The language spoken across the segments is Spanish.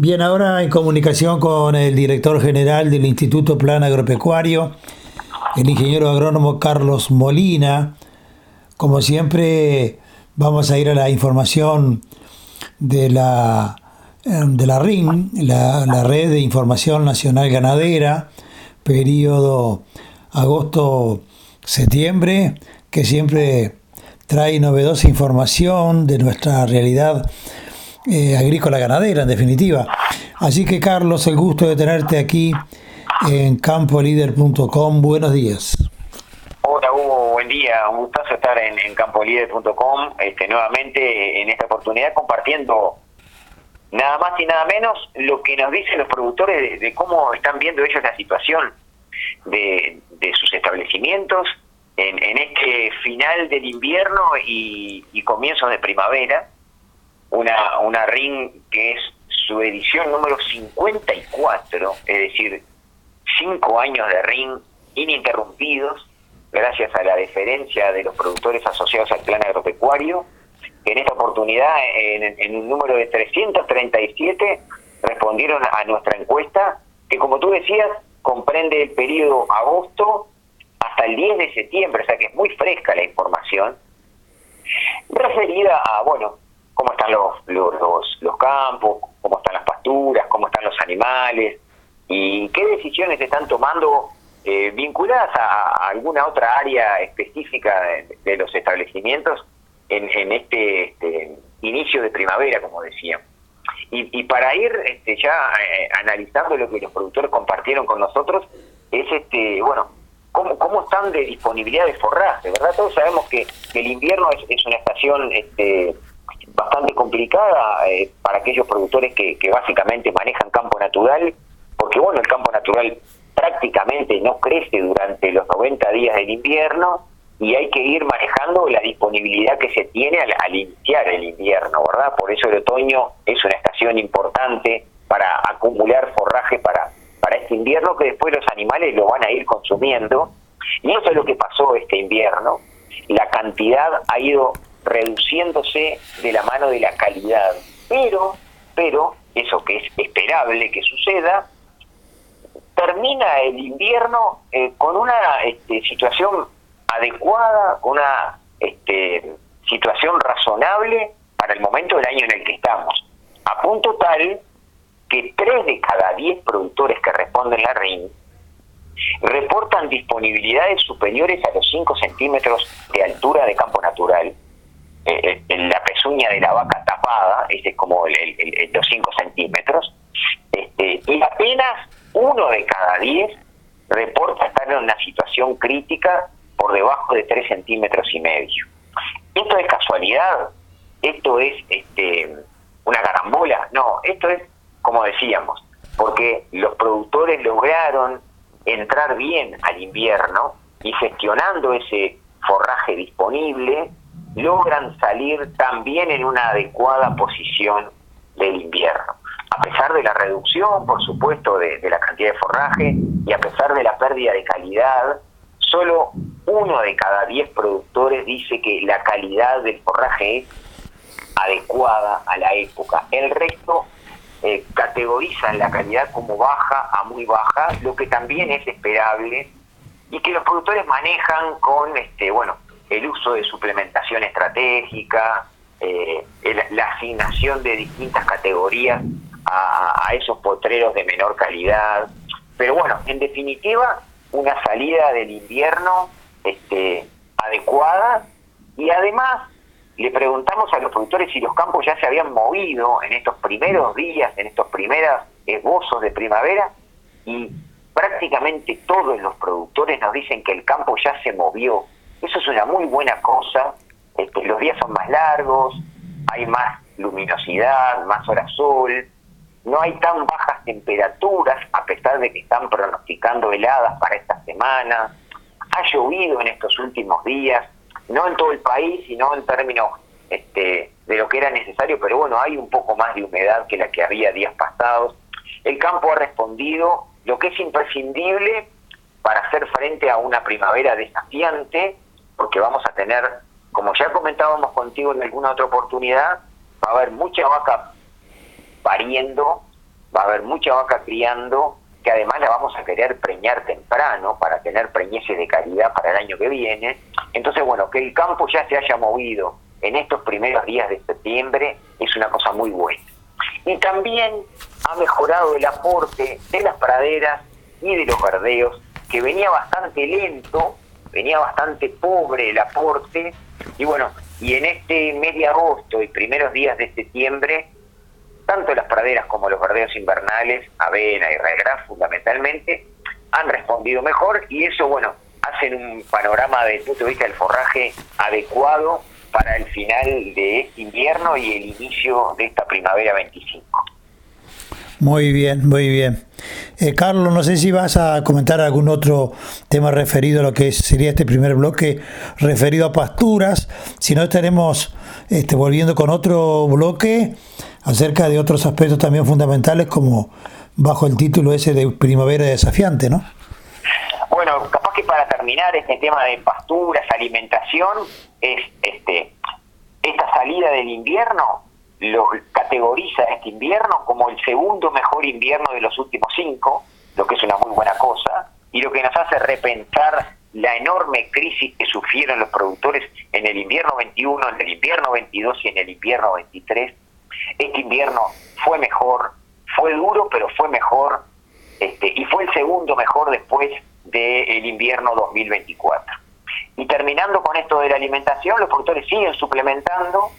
Bien, ahora en comunicación con el director general del Instituto Plan Agropecuario, el ingeniero agrónomo Carlos Molina. Como siempre, vamos a ir a la información de la RIN, la Red de Información Nacional Ganadera, periodo agosto-septiembre, que siempre trae novedosa información de nuestra realidad agrícola ganadera, en definitiva. Así que, Carlos, el gusto de tenerte aquí en campolider.com. Buenos días. Hola Hugo, buen día, un gustazo estar en campolider.com nuevamente en esta oportunidad compartiendo nada más y nada menos lo que nos dicen los productores de cómo están viendo ellos la situación de sus establecimientos en este final del invierno y comienzos de primavera. Una RIN que es su edición número 54, es decir, 5 años de RIN ininterrumpidos, gracias a la deferencia de los productores asociados al plan agropecuario, que en esta oportunidad, en un número de 337, respondieron a nuestra encuesta, que como tú decías, comprende el periodo agosto hasta el 10 de septiembre, o sea que es muy fresca la información, referida a, cómo están los campos, cómo están las pasturas, cómo están los animales, y qué decisiones se están tomando vinculadas a alguna otra área específica de los establecimientos en este inicio de primavera, como decíamos. Y para ir ya analizando lo que los productores compartieron con nosotros, es cómo están de disponibilidad de forraje, ¿verdad? Todos sabemos que el invierno es una estación bastante complicada para aquellos productores que básicamente manejan campo natural, porque el campo natural prácticamente no crece durante los 90 días del invierno y hay que ir manejando la disponibilidad que se tiene al iniciar el invierno, ¿verdad? Por eso el otoño es una estación importante para acumular forraje para este invierno, que después los animales lo van a ir consumiendo. Y eso es lo que pasó este invierno. La cantidad ha ido reduciéndose de la mano de la calidad, pero eso que es esperable que suceda, termina el invierno con una situación adecuada, con una situación razonable para el momento del año en el que estamos, a punto tal que 3 de cada 10 productores que responden la RIN reportan disponibilidades superiores a los 5 centímetros de altura de campo natural. La pezuña de la vaca tapada, es como los 5 centímetros, y apenas 1 de cada 10 reporta estar en una situación crítica por debajo de 3 centímetros y medio. ¿Esto es casualidad? ¿Esto es una carambola? No, esto es, como decíamos, porque los productores lograron entrar bien al invierno y gestionando ese forraje disponible, logran salir también en una adecuada posición del invierno. A pesar de la reducción, por supuesto, de la cantidad de forraje y a pesar de la pérdida de calidad, solo 1 de cada 10 productores dice que la calidad del forraje es adecuada a la época. El resto categorizan la calidad como baja a muy baja, lo que también es esperable y que los productores manejan con el uso de suplementación estratégica, la asignación de distintas categorías a esos potreros de menor calidad. Pero en definitiva, una salida del invierno adecuada. Y además le preguntamos a los productores si los campos ya se habían movido en estos primeros días, en estos primeros esbozos de primavera, y prácticamente todos los productores nos dicen que el campo ya se movió. Eso es una muy buena cosa. Los días son más largos, hay más luminosidad, más horas sol, no hay tan bajas temperaturas, a pesar de que están pronosticando heladas para esta semana. Ha llovido en estos últimos días, no en todo el país, sino en términos de lo que era necesario, pero hay un poco más de humedad que la que había días pasados. El campo ha respondido lo que es imprescindible para hacer frente a una primavera desafiante, porque vamos a tener, como ya comentábamos contigo en alguna otra oportunidad, va a haber mucha vaca pariendo va a haber mucha vaca criando, que además la vamos a querer preñar temprano para tener preñeces de calidad para el año que viene. Entonces, bueno, que el campo ya se haya movido en estos primeros días de septiembre es una cosa muy buena. Y también ha mejorado el aporte de las praderas y de los verdeos, que venía bastante lento, venía bastante pobre el aporte, y bueno, y en este mes de agosto y primeros días de septiembre, tanto las praderas como los verdeos invernales, avena y ryegrass fundamentalmente, han respondido mejor, y eso, bueno, hacen un panorama desde el punto de vista del forraje adecuado para el final de este invierno y el inicio de esta primavera 25. Muy bien, muy bien. Carlos, no sé si vas a comentar algún otro tema referido a lo que sería este primer bloque, referido a pasturas. Si no, estaremos volviendo con otro bloque acerca de otros aspectos también fundamentales, como bajo el título ese de Primavera Desafiante, ¿no? Bueno, capaz que para terminar este tema de pasturas, alimentación, es esta salida del invierno lo categoriza este invierno como el segundo mejor invierno de los últimos 5, lo que es una muy buena cosa, y lo que nos hace repensar la enorme crisis que sufrieron los productores en el invierno 21, en el invierno 22 y en el invierno 23. Este invierno fue mejor, fue duro, pero fue mejor, y fue el segundo mejor después del invierno 2024. Y terminando con esto de la alimentación, los productores siguen suplementando,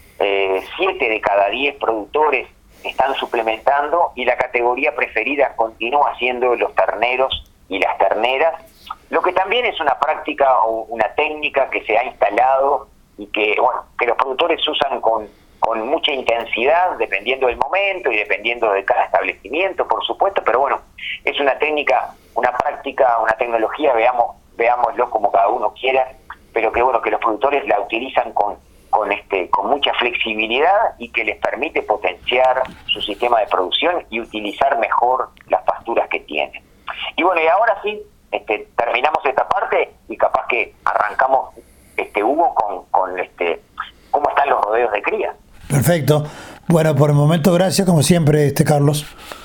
7 de cada 10 productores están suplementando, y la categoría preferida continúa siendo los terneros y las terneras, lo que también es una práctica o una técnica que se ha instalado y que, bueno, que los productores usan con mucha intensidad, dependiendo del momento y dependiendo de cada establecimiento, por supuesto, pero bueno, es una técnica, una práctica, una tecnología, veámoslo como cada uno quiera, pero que bueno, que los productores la utilizan con mucha flexibilidad y que les permite potenciar su sistema de producción y utilizar mejor las pasturas que tienen. Y bueno, y ahora sí, terminamos esta parte y capaz que arrancamos, Hugo, con cómo están los rodeos de cría. Perfecto. Bueno, por el momento, gracias, como siempre, Carlos.